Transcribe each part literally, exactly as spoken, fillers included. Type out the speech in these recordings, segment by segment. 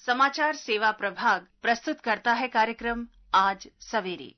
समाचार सेवा प्रभाग प्रस्तुत करता है कार्यक्रम आज सवेरे।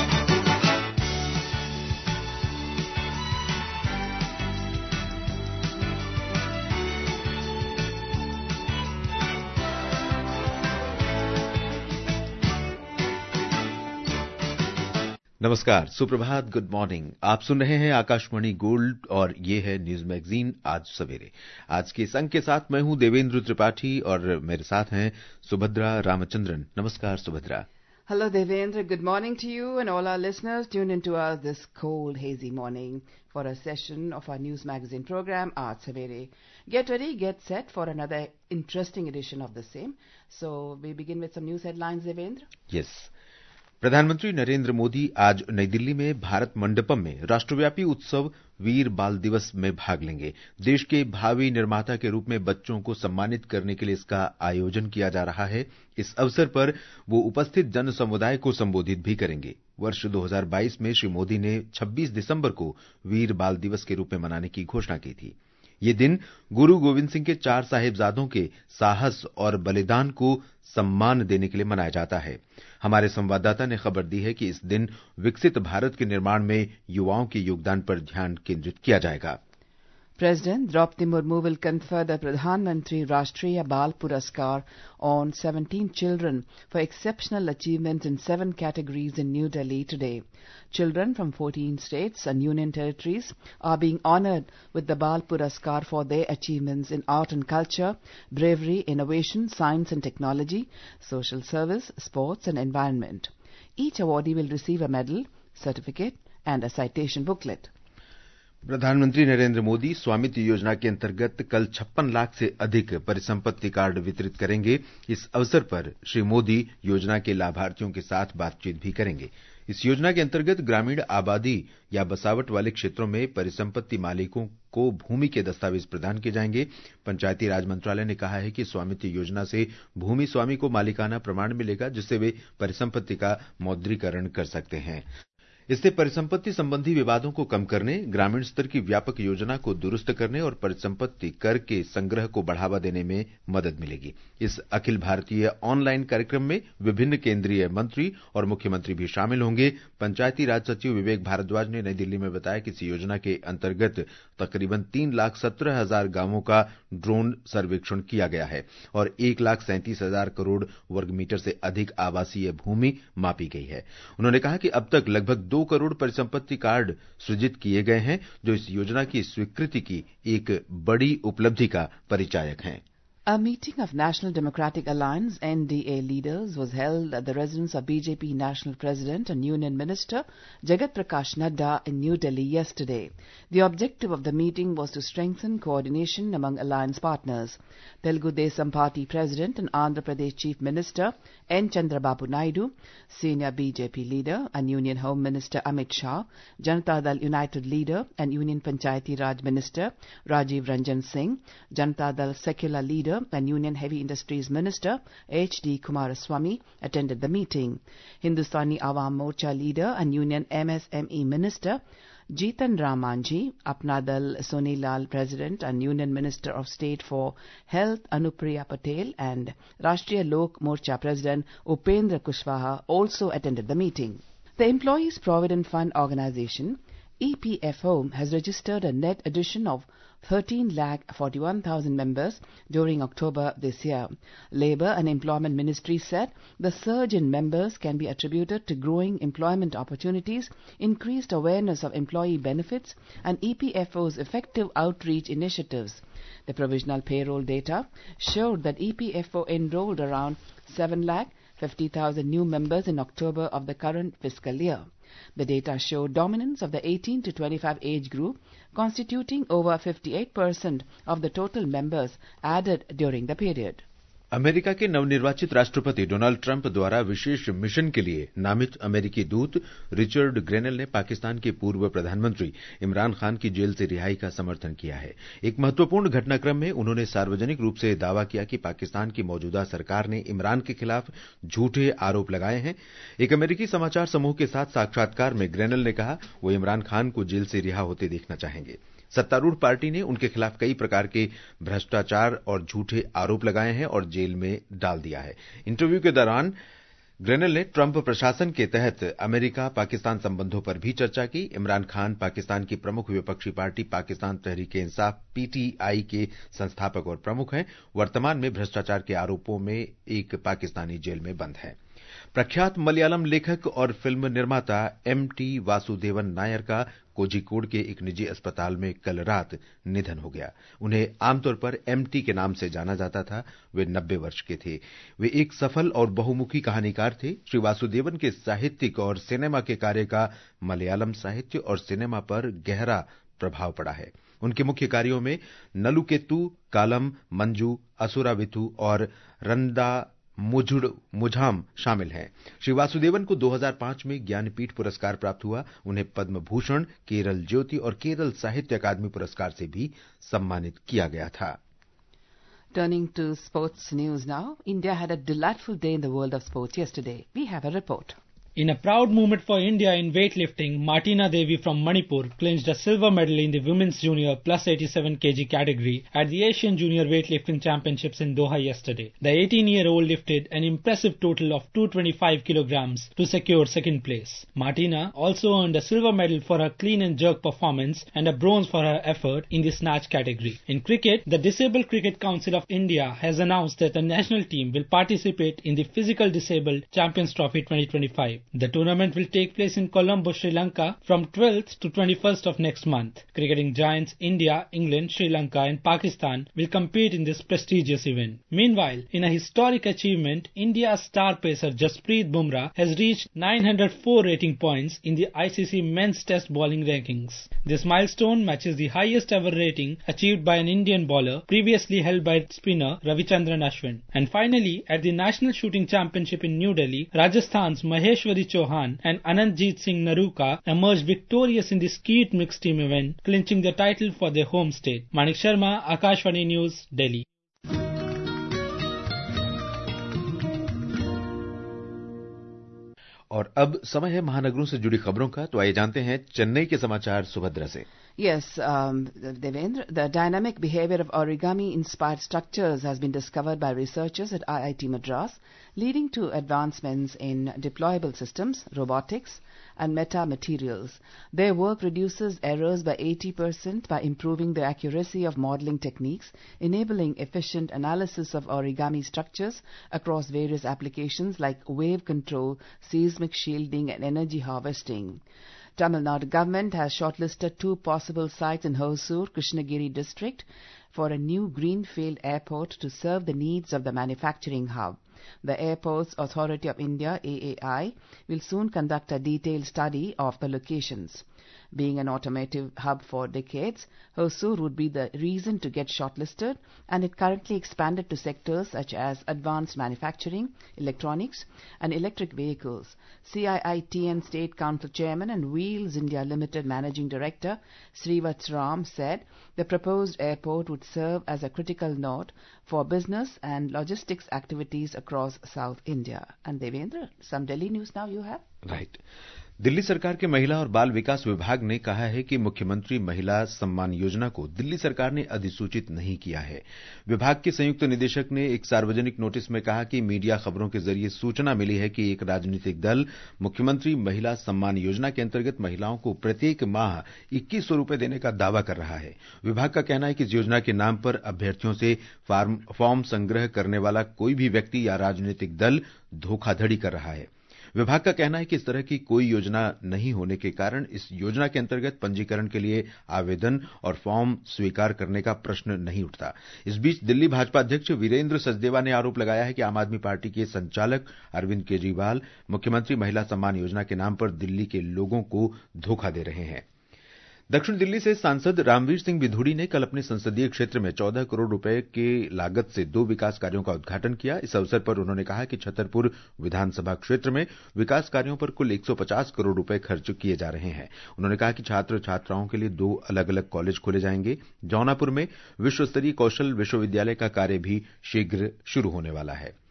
नमस्कार, सुप्रभात, गुड मॉर्निंग। आप सुन रहे हैं आकाशवाणी गोल्ड और ये है न्यूज मैगजीन आज सवेरे। आज के इस अंक के साथ मैं हूं देवेंद्र त्रिपाठी और मेरे साथ हैं सुभद्रा रामचंद्रन। नमस्कार Subhadra. Hello Devendra, good morning to you and all our listeners tuned into us this cold, hazy morning for a session of our news magazine program, Aaj Savere. Get ready, get set for another interesting edition of the same. So we begin with some news headlines, Devendra. Yes. प्रधानमंत्री नरेंद्र मोदी आज नई दिल्ली में भारत मंडपम में राष्ट्रव्यापी उत्सव वीर बाल दिवस में भाग लेंगे। देश के भावी निर्माता के रूप में बच्चों को सम्मानित करने के लिए इसका आयोजन किया जा रहा है। इस अवसर पर वो उपस्थित जन समुदाय को संबोधित भी करेंगे। वर्ष दो हज़ार बाईस में श्री मोदी ने छब्बीस दिसंबर को वीर बाल दिवस के रूप में मनाने की घोषणा की थी। ये दिन गुरु गोविंद सिंह के चार साहिबजादों के साहस और बलिदान को सम्मान देने के लिए मनाया जाता है। हमारे संवाददाता ने खबर दी है कि इस दिन विकसित भारत के निर्माण में युवाओं के योगदान पर ध्यान केंद्रित किया जाएगा। President Draupadi Murmu will confer the Pradhan Mantri Rashtriya Bal Puraskar on seventeen children for exceptional achievements in seven categories in New Delhi today. Children from fourteen states and union territories are being honored with the Bal Puraskar for their achievements in art and culture, bravery, innovation, science and technology, social service, sports and environment. Each awardee will receive a medal, certificate and a citation booklet. प्रधानमंत्री नरेंद्र मोदी स्वामित्व योजना के अंतर्गत कल छप्पन लाख से अधिक परिसंपत्ति कार्ड वितरित करेंगे। इस अवसर पर श्री मोदी योजना के लाभार्थियों के साथ बातचीत भी करेंगे। इस योजना के अंतर्गत ग्रामीण आबादी या बसावट वाले क्षेत्रों में परिसंपत्ति मालिकों को भूमि के दस्तावेज प्रदान किए जाएंगे। पंचायती राज मंत्रालय ने कहा है कि स्वामित्व योजना से भूमि स्वामी को मालिकाना प्रमाण मिलेगा, जिससे वे परिसंपत्ति का मौद्रीकरण कर सकते हैं। इससे परिसंपत्ति संबंधी विवादों को कम करने, ग्रामीण स्तर की व्यापक योजना को दुरुस्त करने और परिसंपत्ति कर के संग्रह को बढ़ावा देने में मदद मिलेगी। इस अखिल भारतीय ऑनलाइन कार्यक्रम में विभिन्न केंद्रीय मंत्री और मुख्यमंत्री भी शामिल होंगे। पंचायती राज सचिव विवेक भारद्वाज ने नई दिल्ली में बताया कि इस योजना के अंतर्गत तकरीबन तीन लाख सत्रह हजार गांवों का ड्रोन सर्वेक्षण किया गया है और एक लाख सैंतीस हजार करोड़ वर्ग मीटर से अधिक आवासीय भूमि मापी गई है। उन्होंने कहा कि अब तक लगभग दो करोड़ परिसंपत्ति कार्ड सृजित किए गए हैं, जो इस योजना की स्वीकृति की एक बड़ी उपलब्धि का परिचायक हैं। A meeting of National Democratic Alliance N D A leaders was held at the residence of B J P National President and Union Minister Jagat Prakash Nadda in New Delhi yesterday. The objective of the meeting was to strengthen coordination among alliance partners. Telugu Desam Party President and Andhra Pradesh Chief Minister N Chandrababu Naidu, Senior B J P leader and Union Home Minister Amit Shah, Janata Dal United leader and Union Panchayati Raj Minister Rajiv Ranjan Singh, Janata Dal Secular leader and Union Heavy Industries Minister H D Kumaraswamy attended the meeting. Hindustani Awam Morcha leader and Union M S M E Minister Jitan Ram Manjhi, Apna Dal Sonilal President and Union Minister of State for Health Anupriya Patel and Rashtriya Lok Morcha President Upendra Kushwaha also attended the meeting. The Employees Provident Fund Organization E P F O has registered a net addition of thirteen lakh forty-one thousand members during October this year. Labour and Employment Ministry said the surge in members can be attributed to growing employment opportunities, increased awareness of employee benefits and E P F O's effective outreach initiatives. The provisional payroll data showed that E P F O enrolled around seven lakh fifty thousand new members in October of the current fiscal year. The data showed dominance of the eighteen to twenty-five age group, constituting over fifty-eight percent of the total members added during the period. America के नवनिर्वाचित राष्ट्रपति Donald Trump द्वारा विशेष mission के लिए नामित अमेरिकी दूत Richard Grenell ने पाकिस्तान के पूर्व प्रधानमंत्री इमरान खान की जेल से रिहाई का समर्थन किया है। एक महत्वपूर्ण घटनाक्रम में उन्होंने सार्वजनिक रूप से दावा किया कि पाकिस्तान की मौजूदा सरकार ने इमरान के खिलाफ झूठे आरोप लगाए हैं। एक अमेरिकी समाचार समूह के साथ साक्षात्कार में ग्रेनेल ने कहा वो इमरान खान को जेल से रिहा होते देखना चाहेंगे। सत्तारूढ़ पार्टी ने उनके खिलाफ कई प्रकार के भ्रष्टाचार और झूठे आरोप लगाए हैं और जेल में डाल दिया है। इंटरव्यू के दौरान ग्रेनेल ने ट्रंप प्रशासन के तहत अमेरिका पाकिस्तान संबंधों पर भी चर्चा की। इमरान खान पाकिस्तान की प्रमुख विपक्षी पार्टी पाकिस्तान तहरीक-ए-इंसाफ पीटीआई के संस्थापक और प्रमुख हैं। वर्तमान में भ्रष्टाचार के आरोपों में एक पाकिस्तानी जेल में बंद है। प्रख्यात मलयालम लेखक और फिल्म निर्माता एम टी वासुदेवन नायर का कोझिकोड के एक निजी अस्पताल में कल रात निधन हो गया। उन्हें आमतौर पर एमटी के नाम से जाना जाता था। वे नब्बे वर्ष के थे। वे एक सफल और बहुमुखी कहानीकार थे। श्री वासुदेवन के साहित्यिक और सिनेमा के कार्य का मलयालम साहित्य और सिनेमा पर गहरा प्रभाव पड़ा है। उनके मुख्य कार्यों में नलुकेतु, कालम, मंजू, असुराविथु और रंदा मुझुड़ मुझाम शामिल हैं। श्री वासुदेवन को दो हज़ार पाँच में ज्ञानपीठ पुरस्कार प्राप्त हुआ। उन्हें पद्म भूषण, केरल ज्योति और केरल साहित्य अकादमी पुरस्कार से भी सम्मानित किया गया था। Turning to sports news now, India had a delightful day in the world of sports yesterday. We have a report. In a proud moment for India in weightlifting, Martina Devi from Manipur clinched a silver medal in the women's junior plus eighty-seven kilograms category at the Asian Junior Weightlifting Championships in Doha yesterday. The eighteen-year-old lifted an impressive total of two hundred twenty-five kilograms to secure second place. Martina also earned a silver medal for her clean and jerk performance and a bronze for her effort in the snatch category. In cricket, the Disabled Cricket Council of India has announced that the national team will participate in the Physical Disabled Champions Trophy twenty twenty-five. The tournament will take place in Colombo, Sri Lanka from twelfth to twenty-first of next month. Cricketing giants India, England, Sri Lanka and Pakistan will compete in this prestigious event. Meanwhile, in a historic achievement, India's star pacer Jasprit Bumrah has reached nine hundred four rating points in the I C C men's test bowling rankings. This milestone matches the highest ever rating achieved by an Indian bowler previously held by spinner Ravichandran Ashwin. And finally, at the National Shooting Championship in New Delhi, Rajasthan's Maheshwari Chauhan and Anandjeet Singh Naruka emerged victorious in the skeet mixed team event, clinching the title for their home state. Manik Sharma, Akashvani News, Delhi. और अब समय है महानगरों से जुड़ी खबरों का। तो आइए जानते हैं चेन्नई के समाचार सुभद्रा से। Yes, um, Devendra, the dynamic behavior of origami-inspired structures has been discovered by researchers at I I T Madras, leading to advancements in deployable systems, robotics, and metamaterials. Their work reduces errors by eighty percent by improving the accuracy of modeling techniques, enabling efficient analysis of origami structures across various applications like wave control, seismic shielding, and energy harvesting. Tamil Nadu government has shortlisted two possible sites in Hosur, Krishnagiri district for a new greenfield airport to serve the needs of the manufacturing hub. The Airports Authority of India, A A I, will soon conduct a detailed study of the locations. Being an automotive hub for decades, Hosur would be the reason to get shortlisted, and it currently expanded to sectors such as advanced manufacturing, electronics, and electric vehicles. C I I T N State Council Chairman and Wheels India Limited Managing Director Srivats Ram said the proposed airport would serve as a critical node for business and logistics activities across South India. And Devendra, some Delhi news now you have? Right. Delhi सरकार के महिला और बाल विकास विभाग ने कहा है कि मुख्यमंत्री महिला सम्मान योजना को दिल्ली सरकार ने अधिसूचित नहीं किया है। विभाग के संयुक्त निदेशक ने एक सार्वजनिक नोटिस में कहा कि मीडिया खबरों के जरिए सूचना मिली है कि एक राजनीतिक दल मुख्यमंत्री महिला सम्मान योजना के अंतर्गत महिलाओं को प्रत्येक माह इक्कीस सौ रुपए देने का दावा कर रहा है। विभाग का कहना है कि इस योजना के नाम पर अभ्यर्थियों से फॉर्म संग्रह करने वाला कोई भी व्यक्ति या राजनीतिक दल धोखाधड़ी कर रहा है। विभाग का कहना है कि इस तरह की कोई योजना नहीं होने के कारण इस योजना के अंतर्गत पंजीकरण के लिए आवेदन और फॉर्म स्वीकार करने का प्रश्न नहीं उठता। इस बीच दिल्ली भाजपा अध्यक्ष वीरेंद्र सचदेवा ने आरोप लगाया है कि आम आदमी पार्टी के संचालक अरविंद केजरीवाल मुख्यमंत्री महिला सम्मान योजना के नाम पर दिल्ली के लोगों को धोखा दे रहे हैं। दक्षिण दिल्ली से सांसद रामवीर सिंह बिधूड़ी ने कल अपने संसदीय क्षेत्र में चौदह करोड़ रुपए के लागत से दो विकास कार्यों का उद्घाटन किया। इस अवसर पर उन्होंने कहा कि छतरपुर विधानसभा क्षेत्र में विकास कार्यों पर कुल एक सौ पचास करोड़ रुपए खर्च किए जा रहे हैं। उन्होंने कहा कि छात्र छात्राओं के लिए दो अलग अलग कॉलेज खोले जाएंगे। जौनापुर में विश्व स्तरीय कौशल विश्वविद्यालय का कार्य भी शीघ्र शुरू होने वाला है।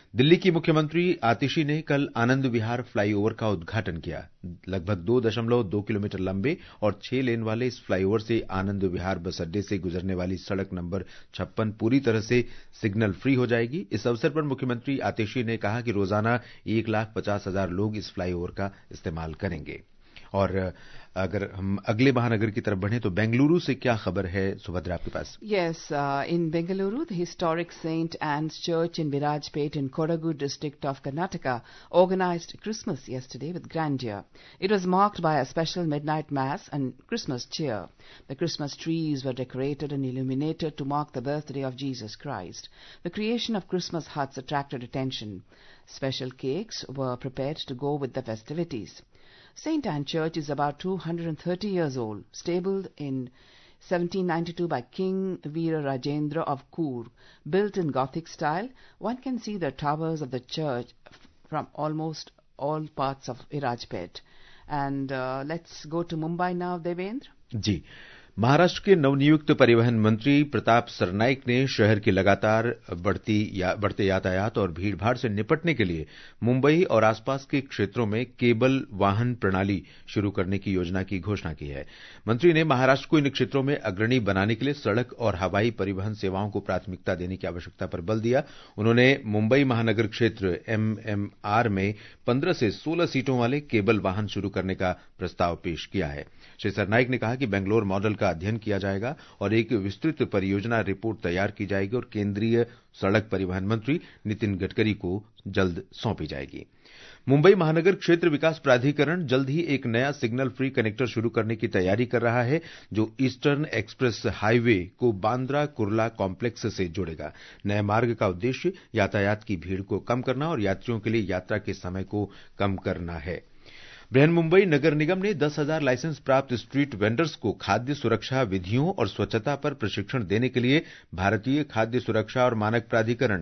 दिल्ली की मुख्यमंत्री आतिशी ने कल आनंद विहार फ्लाईओवर का उद्घाटन किया। लगभग दो दशमलव दो किलोमीटर लंबे और छह लेन वाले इस फ्लाईओवर से आनंद विहार बस अड्डे से गुजरने वाली सड़क नंबर छप्पन पूरी तरह से सिग्नल फ्री हो जाएगी। इस अवसर पर मुख्यमंत्री आतिशी ने कहा कि रोजाना एक लाख पचास हजार लोग इस फ्लाईओवर का इस्तेमाल करेंगे। और अगर हम अगले महानगर की तरफ बढ़ें तो बेंगलुरु से क्या खबर है सुभद्रा आपके पास? Yes, uh, in Bengaluru, the historic Saint Anne's Church in Virajpet in Kodagu district of Karnataka organized Christmas yesterday with grandeur. It was marked by a special midnight mass and Christmas cheer. The Christmas trees were decorated and illuminated to mark the birthday of Jesus Christ. The creation of Christmas huts attracted attention. Special cakes were prepared to go with the festivities. Saint Anne Church is about two hundred thirty years old, stabled in seventeen ninety-two by King Veera Rajendra of Coor. Built in Gothic style, one can see the towers of the church from almost all parts of Virajpet. And uh, let's go to Mumbai now, Devendra. जी, महाराष्ट्र के नवनियुक्त परिवहन मंत्री प्रताप सरनाइक ने शहर की लगातार बढ़ती या, बढ़ते यातायात और भीड़भाड़ से निपटने के लिए मुंबई और आसपास के क्षेत्रों में केबल वाहन प्रणाली शुरू करने की योजना की घोषणा की है। मंत्री ने महाराष्ट्र को इन क्षेत्रों में अग्रणी बनाने के लिए सड़क और हवाई परिवहन सेवाओं को प्राथमिकता देने की आवश्यकता पर बल दिया। उन्होंने मुंबई महानगर क्षेत्र एमएमआर में पंद्रह से सोलह सीटों वाले केबल वाहन शुरू करने का प्रस्ताव पेश किया है। श्री सरनाइक ने कहा कि बेंगलोर मॉडल का अध्ययन किया जाएगा और एक विस्तृत परियोजना रिपोर्ट तैयार की जाएगी और केंद्रीय सड़क परिवहन मंत्री नितिन गडकरी को जल्द सौंपी जाएगी। मुंबई महानगर क्षेत्र विकास प्राधिकरण जल्द ही एक नया सिग्नल फ्री कनेक्टर शुरू करने की तैयारी कर रहा है, जो ईस्टर्न एक्सप्रेस हाईवे को बांद्रा कुर्ला कॉम्प्लेक्स से जोड़ेगा। नए मार्ग का उद्देश्य यातायात की भीड़ को कम करना और यात्रियों के लिए यात्रा के समय को कम करना है। बृहन मुंबई नगर निगम ने दस हजार लाइसेंस प्राप्त स्ट्रीट वेंडर्स को खाद्य सुरक्षा विधियों और स्वच्छता पर प्रशिक्षण देने के लिए भारतीय खाद्य सुरक्षा और मानक प्राधिकरण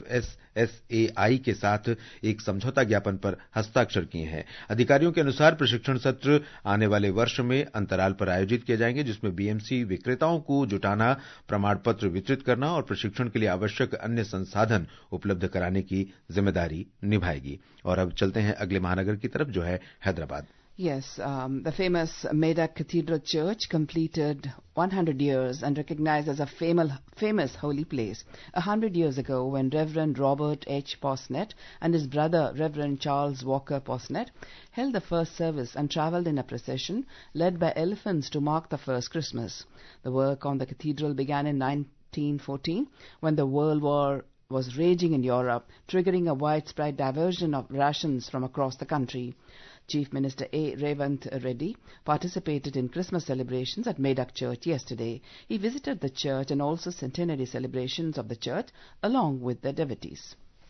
एफएसएसएआई के साथ एक समझौता ज्ञापन पर हस्ताक्षर किए हैं। अधिकारियों के अनुसार प्रशिक्षण सत्र आने वाले वर्ष में अंतराल पर आयोजित किए जाएंगे, जिसमें बीएमसी विक्रेताओं को जुटाना, प्रमाण पत्र वितरित करना और प्रशिक्षण के लिए आवश्यक अन्य संसाधन उपलब्ध कराने की जिम्मेदारी निभाएगी। और अब चलते हैं अगले महानगर की तरफ, जो है Hyderabad. Yes, um, the famous Medak Cathedral Church completed one hundred years and recognized as a famous, famous holy place. A hundred years ago, when Reverend Robert H. Posnet and his brother, Reverend Charles Walker Posnet, held the first service and traveled in a procession led by elephants to mark the first Christmas. The work on the cathedral began in nineteen fourteen, when the World War was raging in Europe, triggering a widespread diversion of rations from across the country. Chief Minister A. Revant Reddy participated in Christmas celebrations at Medak Church yesterday. He visited the church and also centenary celebrations of the church along with the devotees.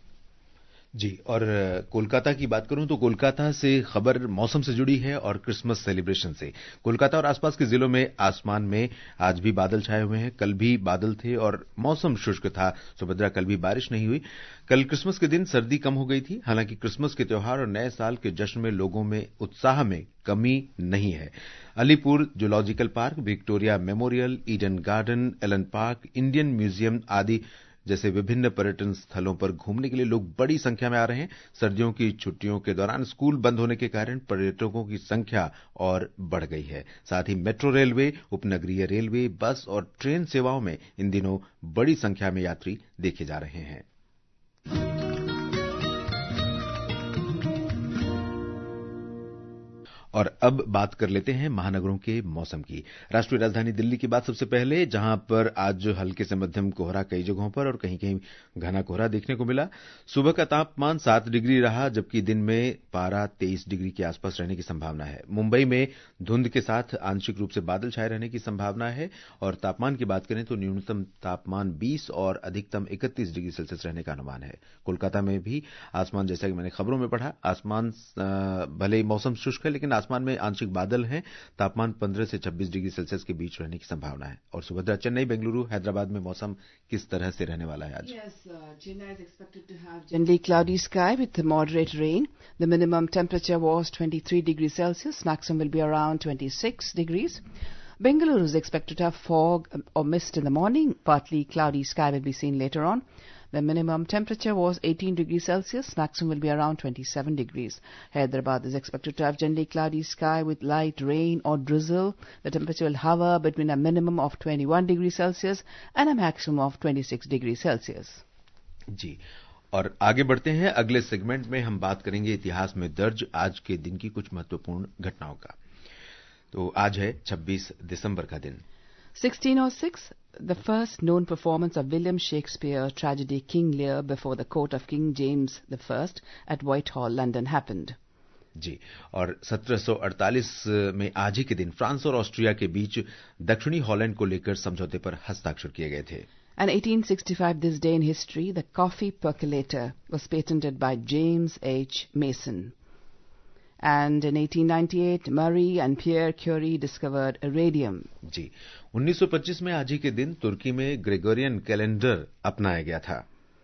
जी, और कोलकाता की बात करूं तो कोलकाता से खबर मौसम से जुड़ी है और क्रिसमस सेलिब्रेशन से। कोलकाता और आसपास के जिलों में आसमान में आज भी बादल छाए हुए हैं। कल भी बादल थे और मौसम शुष्क था। सुभद्रा, कल भी बारिश नहीं हुई। कल क्रिसमस के दिन सर्दी कम हो गई थी। हालांकि क्रिसमस के त्योहार और नए साल के जश्न में लोगों में उत्साह में कमी नहीं है। Alipur zoological park, Victoria memorial, Eden garden, Allen park, Indian museum आदि जैसे विभिन्न पर्यटन स्थलों पर घूमने के लिए लोग बड़ी संख्या में आ रहे हैं। सर्दियों की छुट्टियों के दौरान स्कूल बंद होने के कारण पर्यटकों की संख्या और बढ़ गई है। साथ ही मेट्रो रेलवे, उपनगरीय रेलवे, बस और ट्रेन सेवाओं में इन दिनों बड़ी संख्या में यात्री देखे जा रहे हैं। और अब बात कर लेते हैं महानगरों के मौसम की। राष्ट्रीय राजधानी दिल्ली की बात सबसे पहले, जहां पर आज हल्के से मध्यम कोहरा कई जगहों पर और कहीं कहीं घना कोहरा देखने को मिला। सुबह का तापमान सात डिग्री रहा, जबकि दिन में पारा तेईस डिग्री के आसपास रहने की संभावना है। मुंबई में धुंध के साथ आंशिक रूप से बादल छाए रहने की संभावना है। और तापमान की बात करें तो न्यूनतम तापमान बीस और अधिकतम इकतीस डिग्री सेल्सियस रहने का अनुमान है। कोलकाता में भी आसमान, जैसा कि मैंने खबरों में पढ़ा, आसमान भले ही मौसम शुष्क है लेकिन आसमान में आंशिक बादल हैं। तापमान पंद्रह से छब्बीस डिग्री सेल्सियस के बीच रहने की संभावना है। और सुभद्रा, चेन्नई, बेंगलुरु, हैदराबाद में मौसम किस तरह से रहने वाला है आज? Yes, uh, Chennai is expected to have generally cloudy sky with moderate rain. The minimum temperature was twenty-three degrees Celsius. Maximum will be around twenty-six degrees. Bengaluru is expected to have fog or mist in the morning. Partly cloudy sky will be seen later on. The minimum temperature was eighteen degrees Celsius, maximum will be around twenty-seven degrees. Hyderabad is expected to have generally cloudy sky with light rain or drizzle. The temperature will hover between a minimum of twenty-one degrees Celsius and a maximum of twenty-six degrees Celsius. जी, और आगे बढ़ते हैं। अगले segment में हम बात करेंगे इतिहास में दर्ज आज के दिन की कुछ महत्वपूर्ण घटनाओं का। तो आज है छब्बीस दिसंबर का दिन। sixteen oh six, the first known performance of William Shakespeare tragedy King Lear before the court of King James the First at Whitehall, London happened. जी, और सत्रह सौ अड़तालीस में आज ही के दिन फ्रांस और ऑस्ट्रिया के बीच दक्षिणी हॉलैंड को लेकर समझौते पर हस्ताक्षर किए गए थे। And eighteen sixty-five, this day in history, the coffee percolator was patented by James H. Mason. And in eighteen ninety-eight, Marie and Pierre Curie discovered radium. जी, उन्नीस सौ पच्चीस में आज ही के दिन तुर्की में ग्रेगोरियन कैलेंडर अपनाया गया था।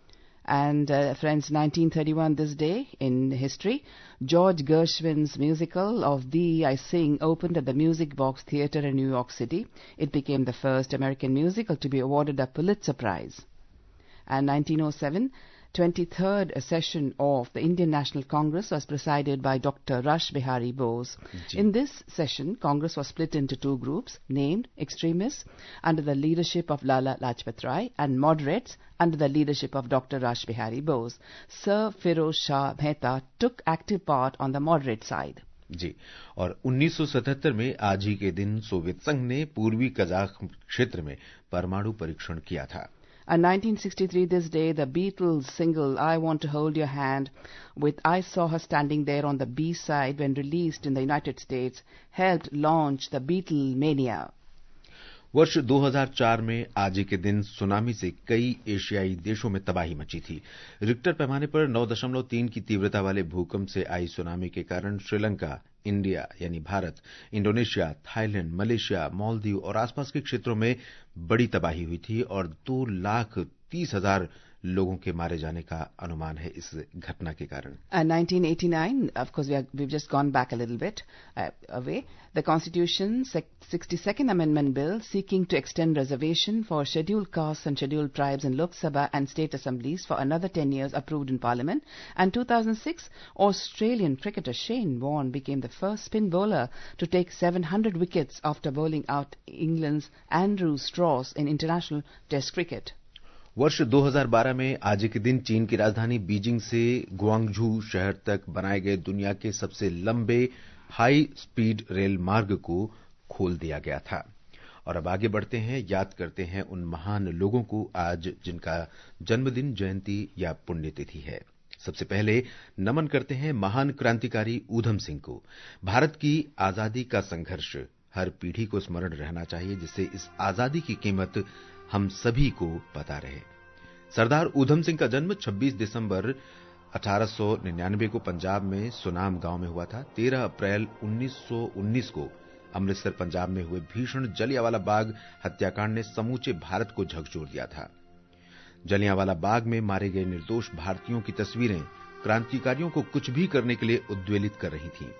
And uh, friends, nineteen thirty-one, this day in history, George Gershwin's musical of Thee I Sing opened at the Music Box Theatre in New York City. It became the first American musical to be awarded a Pulitzer Prize. And nineteen oh seven, twenty-third session of the Indian National Congress was presided by Doctor Rash Behari Bose. In this session, Congress was split into two groups, named extremists under the leadership of Lala Lajpat Rai and moderates under the leadership of Doctor Rash Behari Bose. Sir Firoz Shah Mehta took active part on the moderate side. जी, और उन्नीस सौ सतहत्तर में आज ही के दिन Soviet संघ ने पूर्वी कजाक क्षेत्र में परमाणु परीक्षण किया था। In nineteen sixty-three, this day, the Beatles single I Want to Hold Your Hand with I Saw Her Standing There on the B-side when released in the United States helped launch the Beatlemania. वर्ष दो हज़ार चार में आज ही के दिन tsunami से कई एशियाई देशों में तबाही मची थी। रिक्टर पैमाने पर नौ दशमलव तीन की तीव्रता वाले भूकंप से आई सुनामी के कारण श्रीलंका, इंडिया यानी Bharat, Indonesia, Thailand, Malaysia, Maldives और आसपास के क्षेत्रों में बड़ी तबाही हुई थी और दो लाख तीस हजार लोगों के मारे जाने का अनुमान है इस घटना के कारण। And nineteen eighty-nine, of course, we are, we've just gone back a little bit uh, away. The Constitution sixty-second Amendment Bill seeking to extend reservation for scheduled castes and scheduled tribes in Lok Sabha and state assemblies for another ten years approved in Parliament. And two thousand six, Australian cricketer Shane Warne became the first spin bowler to take seven hundred wickets after bowling out England's Andrew Strauss in international Test cricket. वर्ष दो हज़ार बारह में आज के दिन चीन की राजधानी बीजिंग से ग्वांगझू शहर तक बनाए गए दुनिया के सबसे लंबे हाई स्पीड रेल मार्ग को खोल दिया गया था। और अब आगे बढ़ते हैं, याद करते हैं उन महान लोगों को आज जिनका जन्मदिन, जयंती या पुण्यतिथि है। सबसे पहले नमन करते हैं महान क्रांतिकारी ऊधम सिंह को। भारत की आजादी का संघर्ष हर पीढ़ी को स्मरण रहना चाहिए, जिससे इस आजादी की कीमत हम सभी को पता रहे। सरदार ऊधम सिंह का जन्म छब्बीस दिसंबर अठारह सौ निन्यानवे को पंजाब में सुनाम गांव में हुआ था। तेरह अप्रैल उन्नीस सौ उन्नीस को अमृतसर पंजाब में हुए भीषण जलियांवाला बाग हत्याकांड ने समूचे भारत को झकझोर दिया था। जलियांवाला बाग में मारे गए निर्दोष भारतीयों की तस्वीरें क्रांतिकारियों को कुछ भी करने के लिए उद्वेलित कर रही थीं।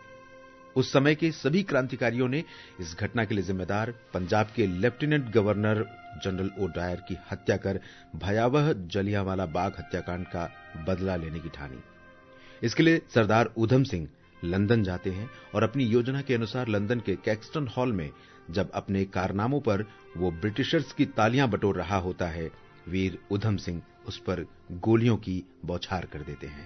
उस समय के सभी क्रांतिकारियों ने इस घटना के लिए जिम्मेदार पंजाब के लेफ्टिनेंट गवर्नर जनरल ओडायर की हत्या कर भयावह जलियांवाला बाग हत्याकांड का बदला लेने की ठानी। इसके लिए सरदार ऊधम सिंह लंदन जाते हैं और अपनी योजना के अनुसार लंदन के कैक्सटन हॉल में जब अपने कारनामों पर वो ब्रिटिशर्स की तालियां बटोर रहा होता है, वीर ऊधम सिंह उस पर गोलियों की बौछार कर देते हैं।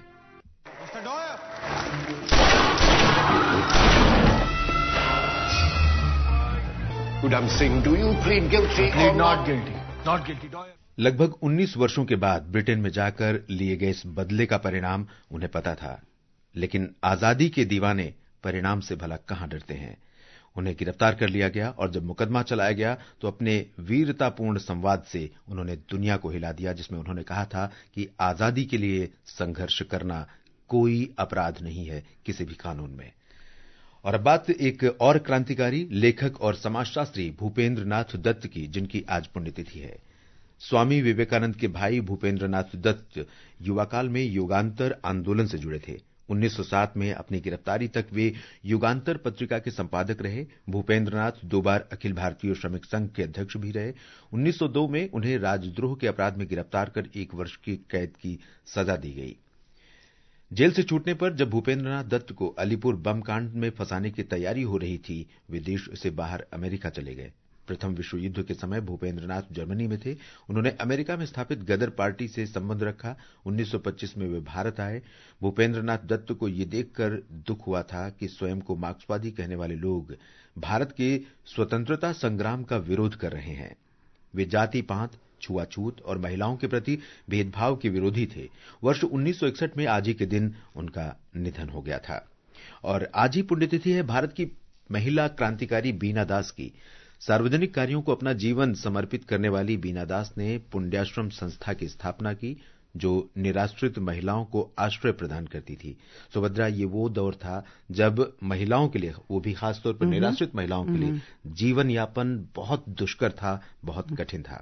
Udham Singh, do you plead guilty or not guilty? Not guilty. लगभग उन्नीस वर्षों के बाद ब्रिटेन में जाकर लिए गए इस बदले का परिणाम उन्हें पता था, लेकिन आजादी के दीवाने परिणाम से भला कहां डरते हैं। उन्हें गिरफ्तार कर लिया गया और जब मुकदमा चलाया गया तो अपने वीरतापूर्ण संवाद से उन्होंने दुनिया को हिला दिया, जिसमें उन्होंने कहा था कि आजादी के लिए संघर्ष करना कोई अपराध नहीं है किसी भी कानून में। और अब बात एक और क्रांतिकारी, लेखक और समाजशास्त्री भूपेंद्र नाथ दत्त की, जिनकी आज पुण्यतिथि है। स्वामी विवेकानंद के भाई भूपेंद्र नाथ दत्त युवाकाल में योगांतर आंदोलन से जुड़े थे। उन्नीस सौ सात में अपनी गिरफ्तारी तक वे युगांतर पत्रिका के संपादक रहे। भूपेंद्रनाथ दो बार अखिल भारतीय श्रमिक संघ के अध्यक्ष भी रहे। उन्नीस सौ दो में उन्हें राजद्रोह के अपराध में गिरफ्तार कर एक वर्ष की कैद की सजा दी गई। जेल से छूटने पर जब भूपेंद्रनाथ दत्त को अलीपुर बम कांड में फंसाने की तैयारी हो रही थी, वे देश से बाहर अमेरिका चले गए। प्रथम विश्व युद्ध के समय भूपेंद्रनाथ जर्मनी में थे। उन्होंने अमेरिका में स्थापित गदर पार्टी से संबंध रखा। उन्नीस सौ पच्चीस में वे भारत आए। भूपेंद्रनाथ दत्त को यह देखकर दुख हुआ था कि स्वयं को मार्क्सवादी कहने वाले लोग भारत के स्वतंत्रता संग्राम का विरोध कर रहे हैं। वे जाति पात, छुआछूत और महिलाओं के प्रति भेदभाव के विरोधी थे। वर्ष उन्नीस सौ इकसठ में आज ही के दिन उनका निधन हो गया था। और आज ही पुण्यतिथि है भारत की महिला क्रांतिकारी बीना दास की। सार्वजनिक कार्यों को अपना जीवन समर्पित करने वाली बीना दास ने पुण्याश्रम संस्था की स्थापना की, जो निराश्रित महिलाओं को आश्रय प्रदान करती थी। सुभद्रा, ये वो दौर था जब महिलाओं के लिए, वो भी खासतौर पर निराश्रित महिलाओं के लिए, जीवन यापन बहुत दुष्कर था, बहुत कठिन था।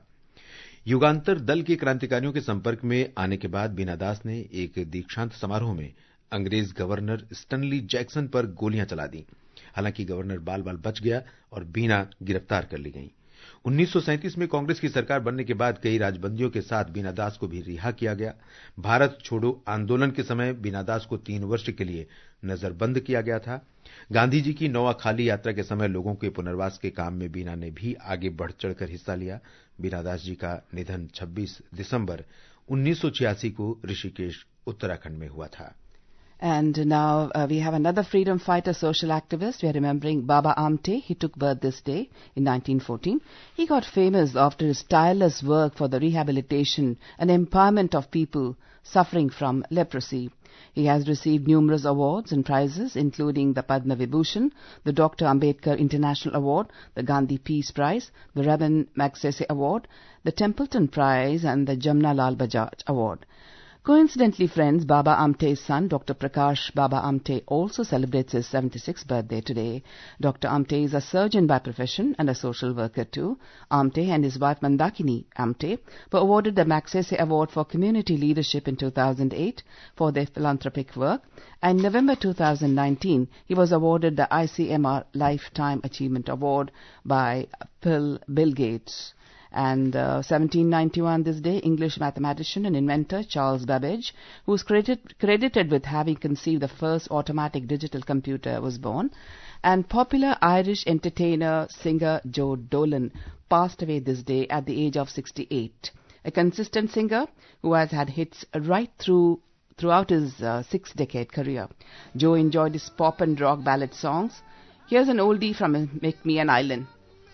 युगांतर दल के क्रांतिकारियों के संपर्क में आने के बाद बीना दास ने एक दीक्षांत समारोह में अंग्रेज गवर्नर स्टनली जैक्सन पर गोलियां चला दी। हालांकि गवर्नर बाल बाल बच गया और बीना गिरफ्तार कर ली गई। उन्नीस सौ सैंतीस में कांग्रेस की सरकार बनने के बाद कई राजबंदियों के साथ बीना दास को भी रिहा किया गया। भारत छोड़ो आंदोलन के समय बीना दास को तीन वर्ष के लिए नजरबंद किया गया था। गांधी जी की नौखाली यात्रा के समय लोगों के पुनर्वास के काम में बीना ने भी आगे बढ़ चढ़कर हिस्सा लिया। बीना दास जी का निधन छब्बीस दिसंबर उन्नीस सौ छियासी को ऋषिकेश, उत्तराखंड में हुआ था। And now uh, we have another freedom fighter, social activist. We are remembering Baba Amte. He took birth this day in nineteen fourteen. He got famous after his tireless work for the rehabilitation and empowerment of people suffering from leprosy. He has received numerous awards and prizes, including the Padma Vibhushan, the Doctor Ambedkar International Award, the Gandhi Peace Prize, the Raman Magsaysay Award, the Templeton Prize, and the Jamna Lal Bajaj Award. Coincidentally, friends, Baba Amte's son, Doctor Prakash Baba Amte, also celebrates his seventy-sixth birthday today. Doctor Amte is a surgeon by profession and a social worker too. Amte and his wife Mandakini Amte were awarded the Magsaysay Award for Community Leadership in two thousand eight for their philanthropic work. And in November two thousand nineteen, he was awarded the I C M R Lifetime Achievement Award by Bill, Bill Gates. And uh, seventeen ninety-one this day, English mathematician and inventor Charles Babbage, who is credited, credited with having conceived the first automatic digital computer, was born. And popular Irish entertainer, singer Joe Dolan passed away this day at the age of sixty-eight. A consistent singer who has had hits right through throughout his uh, six-decade career. Joe enjoyed his pop and rock ballad songs. Here's an oldie from Make Me an Island.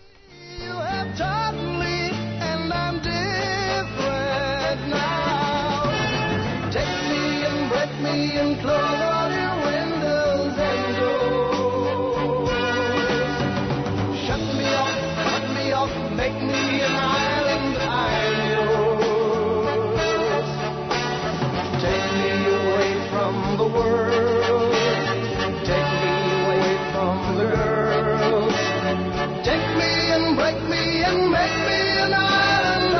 You have taught me. And close all your windows and doors. Shut me off, cut me off, make me an island, I'm yours. Take me away from the world, take me away from the girls. Take me and break me and make me an island,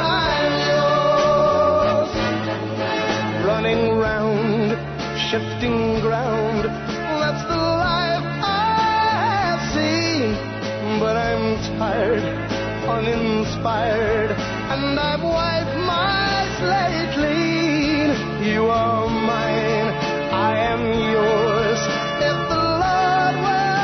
I'm yours. Running round, shifting ground, that's the life I've seen. But I'm tired, uninspired, and I've wiped my slate clean. You are mine, I am yours, if the Lord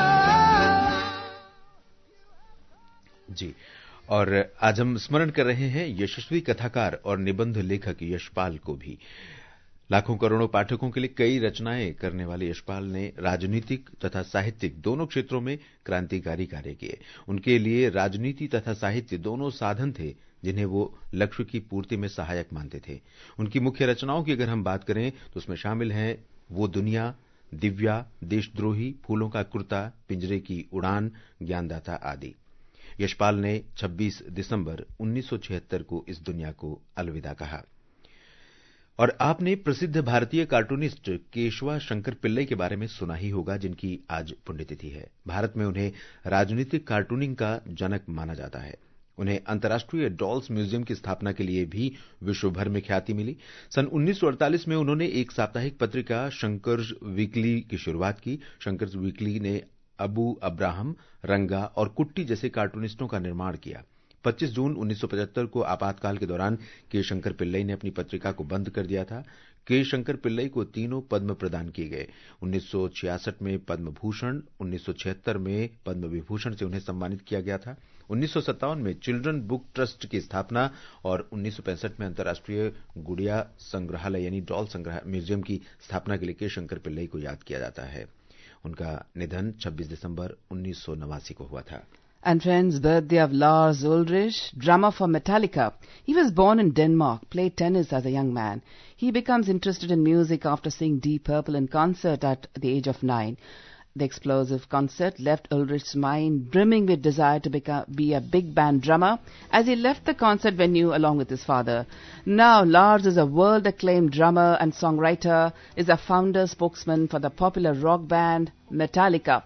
will. जी, और आज हम स्मरण कर रहे हैं यशस्वी कथाकार और निबंध लेखक यशपाल को भी। लाखों करोड़ों पाठकों के लिए कई रचनाएं करने वाले यशपाल ने राजनीतिक तथा साहित्यिक दोनों क्षेत्रों में क्रांतिकारी कार्य किए। उनके लिए राजनीति तथा साहित्य दोनों साधन थे जिन्हें वो लक्ष्य की पूर्ति में सहायक मानते थे। उनकी मुख्य रचनाओं की अगर हम बात करें तो उसमें शामिल हैं वो दुनिया, दिव्या, देशद्रोही, फूलों का कुर्ता, पिंजरे की उड़ान, ज्ञानदाता आदि। यशपाल ने छब्बीस दिसंबर उन्नीस सौ छिहत्तर को इस दुनिया को अलविदा कहा। और आपने प्रसिद्ध भारतीय कार्टूनिस्ट केशवा शंकर पिल्लई के बारे में सुना ही होगा, जिनकी आज पुण्यतिथि है। भारत में उन्हें राजनीतिक कार्टूनिंग का जनक माना जाता है। उन्हें अंतर्राष्ट्रीय डॉल्स म्यूजियम की स्थापना के लिए भी विश्व भर में ख्याति मिली। सन उन्नीस सौ अड़तालीस में उन्होंने एक साप्ताहिक पत्रिका शंकर्स वीकली की शुरुआत की। शंकर्स वीकली ने अबू अब्राहम, रंगा और कुट्टी जैसे कार्टूनिस्टों का निर्माण किया। पच्चीस जून उन्नीस सौ पचहत्तर को आपातकाल के दौरान के शंकर पिल्लई ने अपनी पत्रिका को बंद कर दिया था। के शंकर पिल्लई को तीनों पद्म प्रदान किए गए। उन्नीस सौ छियासठ में पद्म भूषण, उन्नीस सौ छिहत्तर में पद्म विभूषण से उन्हें सम्मानित किया गया था। उन्नीस सौ सत्तावन में चिल्ड्रन बुक ट्रस्ट की स्थापना और उन्नीस सौ पैंसठ में अंतर्राष्ट्रीय गुड़िया संग्रहालय यानी डॉल संग्रह म्यूजियम की स्थापना के लिए के शंकर पिल्लई को याद किया जाता है। उनका निधन छब्बीस दिसंबर उन्नीस सौ नवासी को हुआ था। And friends, birthday of Lars Ulrich, drummer for Metallica. He was born in Denmark, played tennis as a young man. He becomes interested in music after seeing Deep Purple in concert at the age of nine. The explosive concert left Ulrich's mind brimming with desire to become, be a big band drummer as he left the concert venue along with his father. Now, Lars is a world-acclaimed drummer and songwriter, is a founder spokesman for the popular rock band Metallica.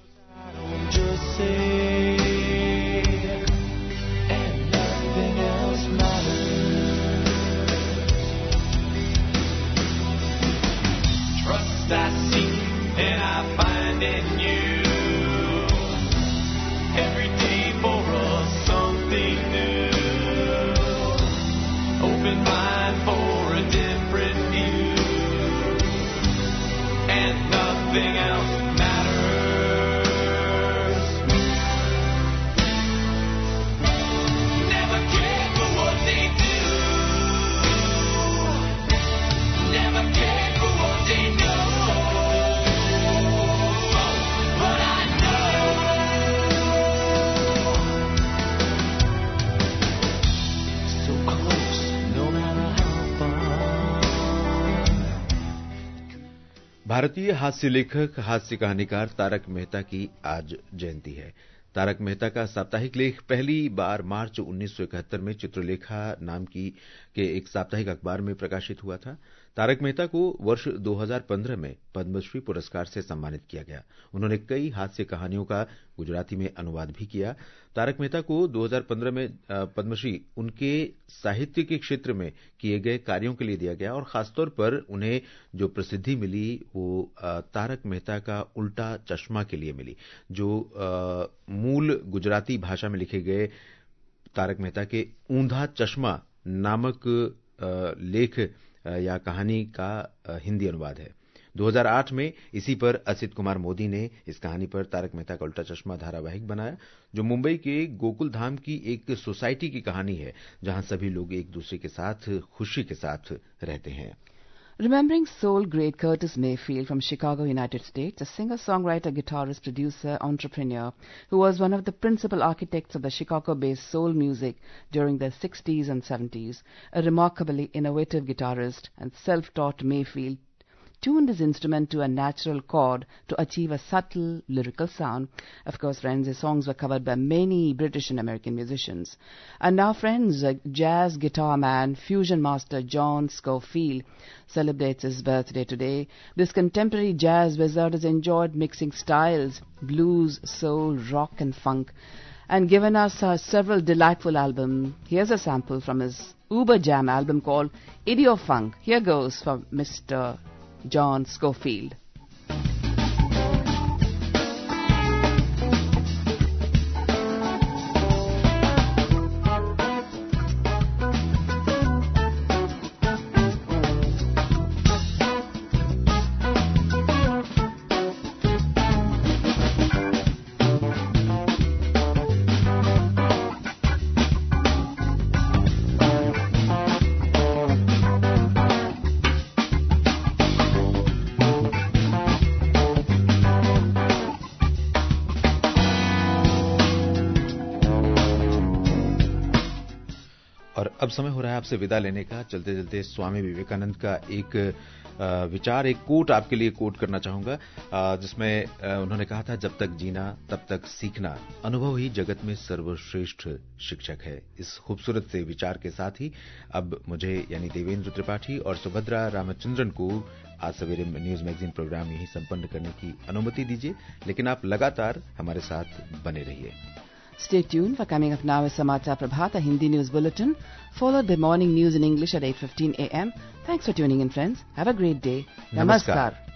भारतीय हास्य लेखक, हास्य कहानीकार तारक मेहता की आज जयंती है। तारक मेहता का साप्ताहिक लेख पहली बार मार्च उन्नीस सौ इकहत्तर में चित्रलेखा नाम की के एक साप्ताहिक अखबार में प्रकाशित हुआ था। तारक मेहता को वर्ष दो हज़ार पंद्रह में पद्मश्री पुरस्कार से सम्मानित किया गया। उन्होंने कई हास्य कहानियों का गुजराती में अनुवाद भी किया। तारक मेहता को दो हज़ार पंद्रह में पद्मश्री उनके साहित्य के क्षेत्र में किए गए कार्यों के लिए दिया गया और खासतौर पर उन्हें जो प्रसिद्धि मिली वो तारक मेहता का उल्टा चश्मा के लिए मिली, जो मूल गुजराती भाषा में लिखे गए तारक मेहता के ऊंधा चश्मा नामक लेख या कहानी का हिंदी अनुवाद है। दो हज़ार आठ में इसी पर असित कुमार मोदी ने इस कहानी पर तारक मेहता का उल्टा चश्मा धारावाहिक बनाया, जो मुंबई के गोकुल धाम की एक सोसाइटी की कहानी है जहां सभी लोग एक दूसरे के साथ खुशी के साथ रहते हैं। Remembering soul great Curtis Mayfield from Chicago, United States, a singer-songwriter, guitarist, producer, entrepreneur who was one of the principal architects of the Chicago-based soul music during the sixties and seventies, a remarkably innovative guitarist and self-taught Mayfield tuned his instrument to a natural chord to achieve a subtle lyrical sound. Of course, friends, his songs were covered by many British and American musicians. And now, friends, uh, jazz guitar man, fusion master John Scofield celebrates his birthday today. This contemporary jazz wizard has enjoyed mixing styles, blues, soul, rock and funk, and given us uh, several delightful albums. Here's a sample from his Uber Jam album called Idio Funk. Here goes from Mister John Scofield. अब समय हो रहा है आपसे विदा लेने का। चलते चलते स्वामी विवेकानंद का एक विचार, एक कोट आपके लिए कोट करना चाहूंगा, जिसमें उन्होंने कहा था, जब तक जीना तब तक सीखना, अनुभव ही जगत में सर्वश्रेष्ठ शिक्षक है। इस खूबसूरत से विचार के साथ ही अब मुझे यानी देवेंद्र त्रिपाठी और सुभद्रा रामचंद्रन को आज सवेरे न्यूज मैगजीन प्रोग्राम यही संपन्न करने की अनुमति दीजिए, लेकिन आप लगातार हमारे साथ बने रहिए। Stay tuned for coming up now is Samachar Prabhat, a Hindi news bulletin, followed by morning news in English at eight fifteen a m. Thanks for tuning in, friends. Have a great day. Namaskar. Namaskar.